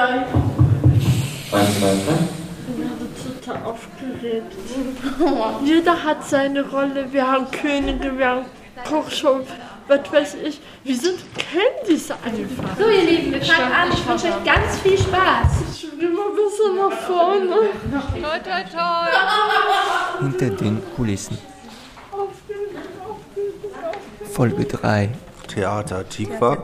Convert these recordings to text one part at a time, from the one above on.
Ich bin total aufgeregt. Jeder hat seine Rolle. Wir haben Könige, wir haben Kochshow, was weiß ich. Wir kennen diese einfach. So, ihr Lieben, wir fangen an. Ich wünsche euch ganz viel Spaß. Ich will mal ein bisschen nach vorne. Toi, toi, toi. Hinter den Kulissen. Folge 3. Theater Tikva.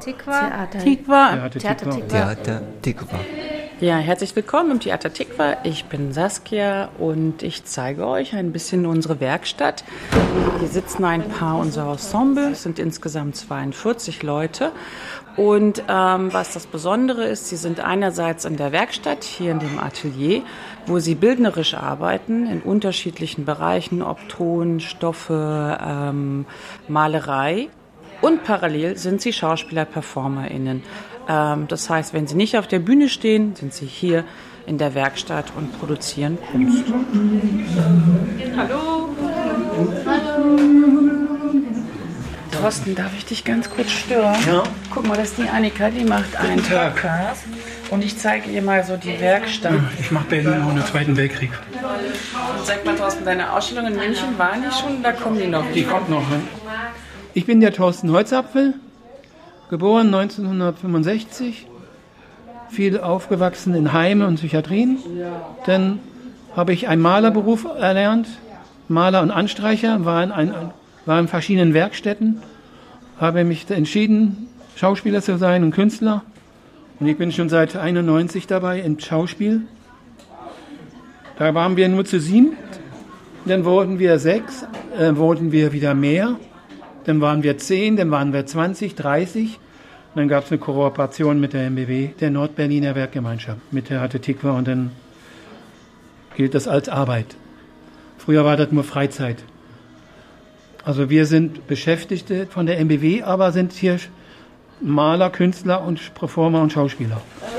Theater Tikva. Ja, herzlich willkommen im Theater Tikva. Ich bin Saskia und ich zeige euch ein bisschen unsere Werkstatt. Hier sitzen ein paar unserer Ensemble, es sind insgesamt 42 Leute. Und was das Besondere ist, sie sind einerseits in der Werkstatt, hier in dem Atelier, wo sie bildnerisch arbeiten in unterschiedlichen Bereichen, ob Ton, Stoffe, Malerei. Und parallel sind sie Schauspieler, PerformerInnen. Das heißt, wenn sie nicht auf der Bühne stehen, sind sie hier in der Werkstatt und produzieren Kunst. Hallo. Hallo. Thorsten, darf ich dich ganz kurz stören? Ja. Guck mal, das ist die Annika, die macht einen Podcast. Und ich zeige ihr mal so die Werkstatt. Ich mache Berlin auch im Zweiten Weltkrieg. Und sag mal, Thorsten, deine Ausstellung in München war die schon? Da kommen die noch. Die kommt noch. Ne? Ich bin der Thorsten Holzapfel, geboren 1965, viel aufgewachsen in Heime und Psychiatrien. Dann habe ich einen Malerberuf erlernt, Maler und Anstreicher, war in verschiedenen Werkstätten, habe mich entschieden, Schauspieler zu sein und Künstler. Und ich bin schon seit 1991 dabei im Schauspiel. Da waren wir nur zu 7, dann wurden wir 6, wurden wir wieder mehr. Dann waren wir 10, dann waren wir 20, 30. Und dann gab es eine Kooperation mit der MBW, der Nordberliner Werkgemeinschaft, mit der Theater Tikva, und dann gilt das als Arbeit. Früher war das nur Freizeit. Also wir sind Beschäftigte von der MBW, aber sind hier Maler, Künstler und Performer und Schauspieler.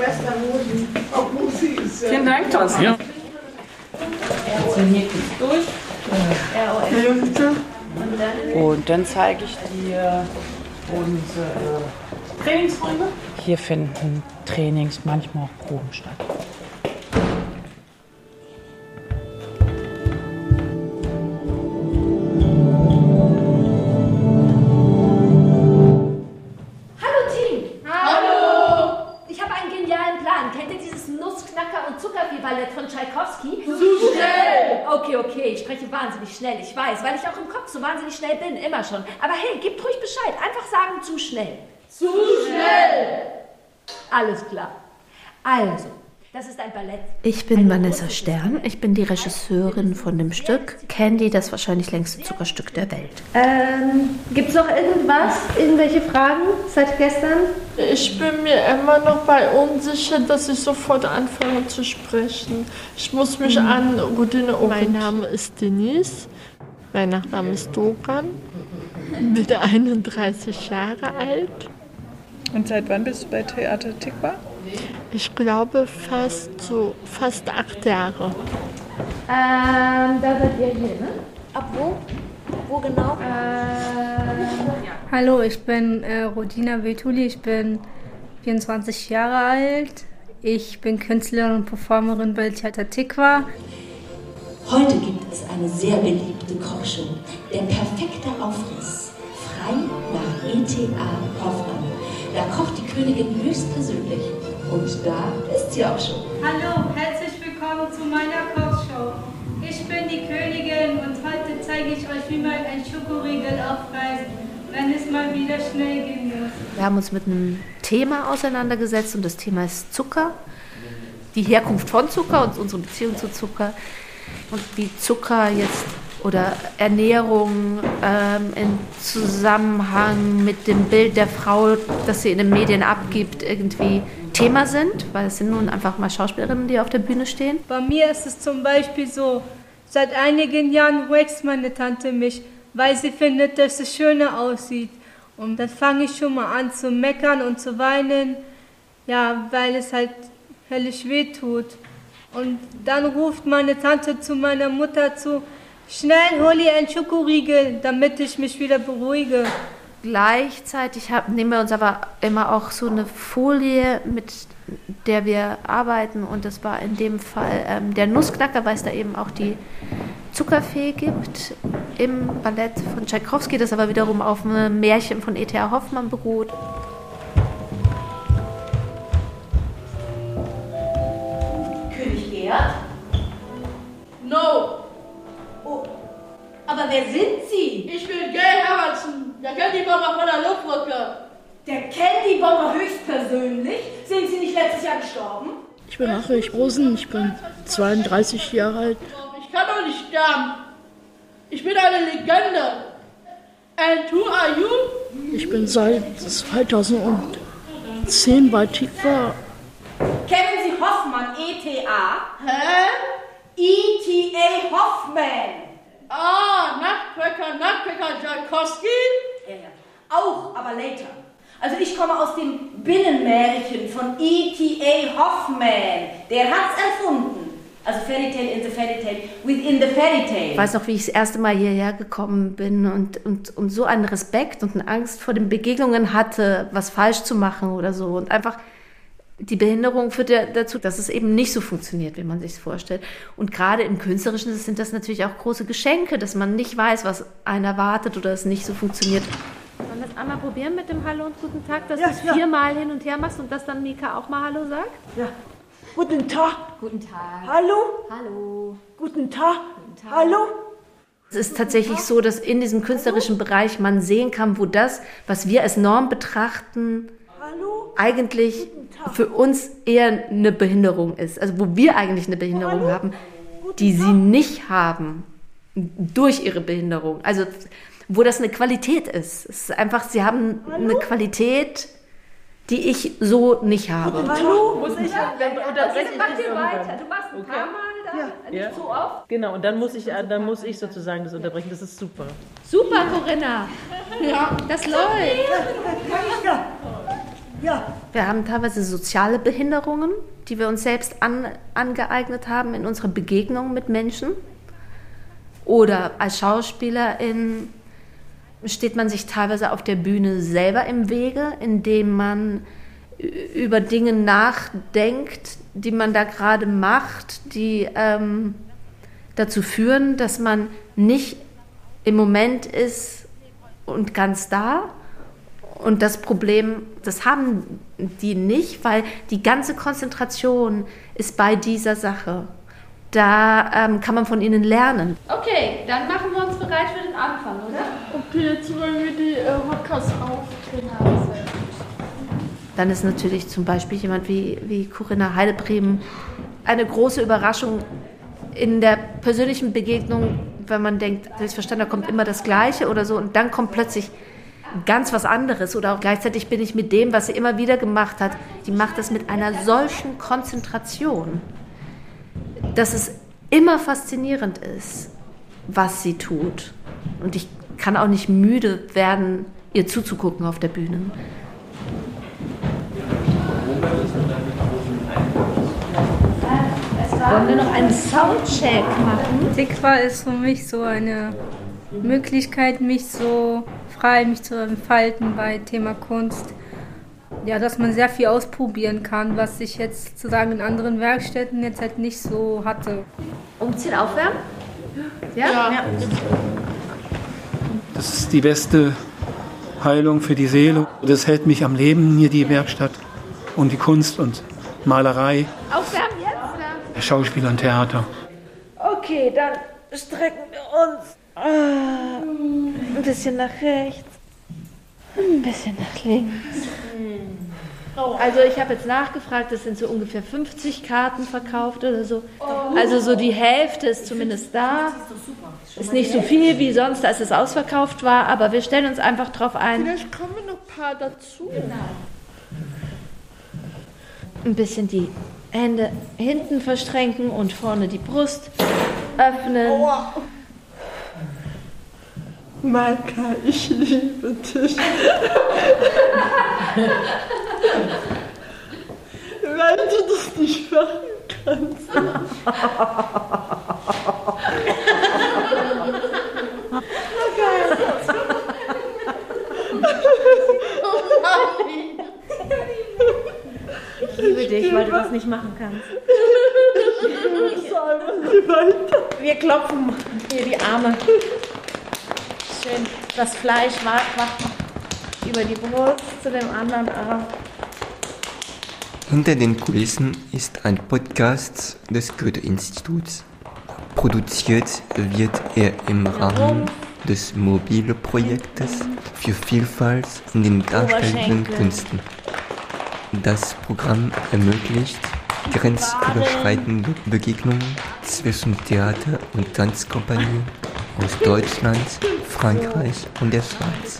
Vielen Dank, Thorsten. Ja. Also hier geht's durch. Und dann zeige ich dir unsere Trainingsräume. Hier finden Trainings, manchmal auch Proben statt. Hallo Team! Hallo! Ich habe einen genialen Plan. Kennt ihr dieses Nussknacker- und Zuckervieh-Ballett von Tschaikowski? Zu schnell! Okay, ich spreche wahnsinnig schnell, ich weiß, weil ich auch im Kopf so wahnsinnig schnell bin, immer schon. Aber hey, gebt ruhig Bescheid, einfach sagen, zu schnell. Zu schnell! Alles klar. Also, das ist ein Ballett. Ich bin Vanessa Stern, ich bin die Regisseurin von dem Stück Candy, das wahrscheinlich längste Zuckerstück der Welt. Gibt's noch irgendwas? Irgendwelche Fragen seit gestern? Ich bin mir immer noch unsicher, dass ich sofort anfange zu sprechen. Ich muss mich an Routine orientieren. Mein Name ist Denise, mein Nachname ist Dogan, bin 31 Jahre alt. Und seit wann bist du bei Theater Tikva? Ich glaube fast 8 Jahre. Da seid ihr hier, ne? Ab wo? Wo genau? Hallo, ich bin Rodina Vetuli, ich bin 24 Jahre alt. Ich bin Künstlerin und Performerin bei Theater Tikva. Heute gibt es eine sehr beliebte Kochshow. Der perfekte Aufriss. Frei nach E.T.A. Hoffmann. Da kocht die Königin höchstpersönlich. Und da ist sie auch schon. Hallo, herzlich willkommen zu meiner Kochshow. Ich bin die Königin und heute zeige ich euch, wie man ein Schokoriegel aufreißt, wenn es mal wieder schnell gehen muss. Wir haben uns mit einem Thema auseinandergesetzt und das Thema ist Zucker, die Herkunft von Zucker und unsere Beziehung zu Zucker und wie Zucker jetzt oder Ernährung im Zusammenhang mit dem Bild der Frau, das sie in den Medien abgibt, irgendwie Thema sind, weil es sind nun einfach mal Schauspielerinnen, die auf der Bühne stehen. Bei mir ist es zum Beispiel so, seit einigen Jahren wächst meine Tante mich, weil sie findet, dass es schöner aussieht. Und dann fange ich schon mal an zu meckern und zu weinen, ja, weil es halt höllisch weh tut. Und dann ruft meine Tante zu meiner Mutter zu, schnell hol ihr einen Schokoriegel, damit ich mich wieder beruhige. gleichzeitig nehmen wir uns aber immer auch so eine Folie, mit der wir arbeiten. Und das war in dem Fall der Nussknacker, weil es da eben auch die Zuckerfee gibt im Ballett von Tschaikowski, das aber wiederum auf einem Märchen von E.T.A. Hoffmann beruht. König Gerd? No. Oh, aber wer sind Sie? Ich bin Gay Hermansen, der Candybomber von der Luftbrücke. Der Candybomber höchstpersönlich? Sind Sie nicht letztes Jahr gestorben? Ich bin Achim Rosen, ich bin 32 Jahre alt. Ich kann doch nicht sterben. Ich bin eine Legende. And who are you? Ich bin seit 2010 bei Tikva. Kennen Sie Hoffmann, E.T.A.? Hä? E.T.A. Hoffmann. Ah, Nutcracker, Tschaikowski? Ja. Auch, aber later. Also ich komme aus dem Binnenmärchen von E.T.A. Hoffmann. Der hat's erfunden. Also Fairy Tale in the Fairy Tale, within the Fairy Tale. Ich weiß noch, wie ich das erste Mal hierher gekommen bin und so einen Respekt und eine Angst vor den Begegnungen hatte, was falsch zu machen oder so. Und einfach die Behinderung führt ja dazu, dass es eben nicht so funktioniert, wie man sich es vorstellt. Und gerade im Künstlerischen sind das natürlich auch große Geschenke, dass man nicht weiß, was einen erwartet oder es nicht so funktioniert. Wollen wir es einmal probieren mit dem Hallo und Guten Tag, dass du es 4-mal hin und her machst und dass dann Mika auch mal Hallo sagt? Ja. Guten Tag. Guten Tag. Hallo. Hallo. Guten Tag. Hallo. Es ist tatsächlich so, dass in diesem künstlerischen Bereich man sehen kann, wo das, was wir als Norm betrachten, eigentlich für uns eher eine Behinderung ist. Also wo wir eigentlich eine Behinderung haben, die sie nicht haben durch ihre Behinderung. Also wo das eine Qualität ist. Es ist einfach, sie haben eine Qualität, die ich so nicht habe. Hallo? Muss ich? Mach dir weiter. Du machst ein paar Mal da, nicht so oft. Genau, und dann muss ich sozusagen das unterbrechen. Das ist super. Super, Corinna. Ja. Das läuft. Ja. Wir haben teilweise soziale Behinderungen, die wir uns selbst angeeignet haben in unserer Begegnung mit Menschen. Oder als Schauspielerin steht man sich teilweise auf der Bühne selber im Wege, indem man über Dinge nachdenkt, die man da gerade macht, die dazu führen, dass man nicht im Moment ist und ganz da. Und das Problem, das haben die nicht, weil die ganze Konzentration ist bei dieser Sache. Da kann man von ihnen lernen. Okay, dann machen wir uns bereit für den Anfang, oder? Okay, jetzt wollen wir die Hockers auf. Genau. Dann ist natürlich zum Beispiel jemand wie Corinna Heidebriem eine große Überraschung in der persönlichen Begegnung, wenn man denkt, selbstverständlich, da kommt immer das Gleiche oder so und dann kommt plötzlich ganz was anderes oder auch gleichzeitig bin ich mit dem, was sie immer wieder gemacht hat, die macht das mit einer solchen Konzentration, dass es immer faszinierend ist, was sie tut. Und ich kann auch nicht müde werden, ihr zuzugucken auf der Bühne. Wollen wir noch einen Soundcheck machen? Tikva ist für mich so eine Möglichkeit, mich zu entfalten bei Thema Kunst. Ja, dass man sehr viel ausprobieren kann, was ich jetzt sozusagen in anderen Werkstätten jetzt halt nicht so hatte. Umziehen, aufwärmen? Ja. Das ist die beste Heilung für die Seele. Das hält mich am Leben, hier die Werkstatt und die Kunst und Malerei. Aufwärmen jetzt? Schauspiel und Theater. Okay, dann strecken wir uns ein bisschen nach rechts, ein bisschen nach links. Also ich habe jetzt nachgefragt, es sind so ungefähr 50 Karten verkauft oder so. Also so die Hälfte ist zumindest da. Ist nicht so viel wie sonst, als es ausverkauft war, aber wir stellen uns einfach drauf ein. Vielleicht kommen noch ein paar dazu. Ein bisschen die Hände hinten verschränken und vorne die Brust öffnen. Maika, ich liebe dich. Weil du das nicht machen kannst. liebe dich, weil du das nicht machen kannst. Wir klopfen hier die Arme. Schön. Das Fleisch wacht über die Brust zu dem anderen Arm. Hinter den Kulissen ist ein Podcast des Goethe-Instituts. Produziert wird er im Rahmen des Mobile-Projektes für Vielfalt in den darstellenden Künsten. Das Programm ermöglicht grenzüberschreitende Begegnungen zwischen Theater- und Tanzkompanien aus Deutschland, Frankreich und der Schweiz.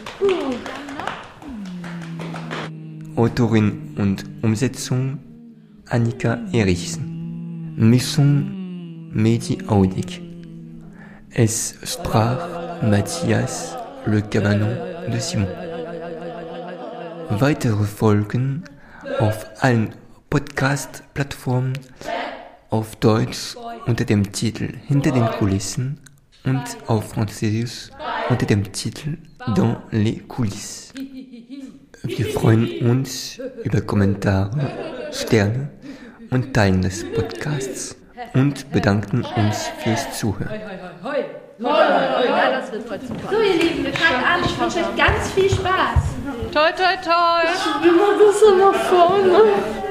Autorin und Umsetzung Annika Erichsen. Mischung Mehdi Audik. Es sprach Matthias Le Cabanon de Simon. Weitere Folgen auf allen Podcast-Plattformen auf Deutsch unter dem Titel Hinter den Kulissen und auf Französisch unter dem Titel Dans les coulisses. Wir freuen uns über Kommentare, Sterne und Teilen des Podcasts und bedanken uns fürs Zuhören. Ja, das wird heute super. So, ihr Lieben, wir fangen an. Ich wünsche euch ganz viel Spaß. Toi, toi, toi. Ich will mal das immer vorne.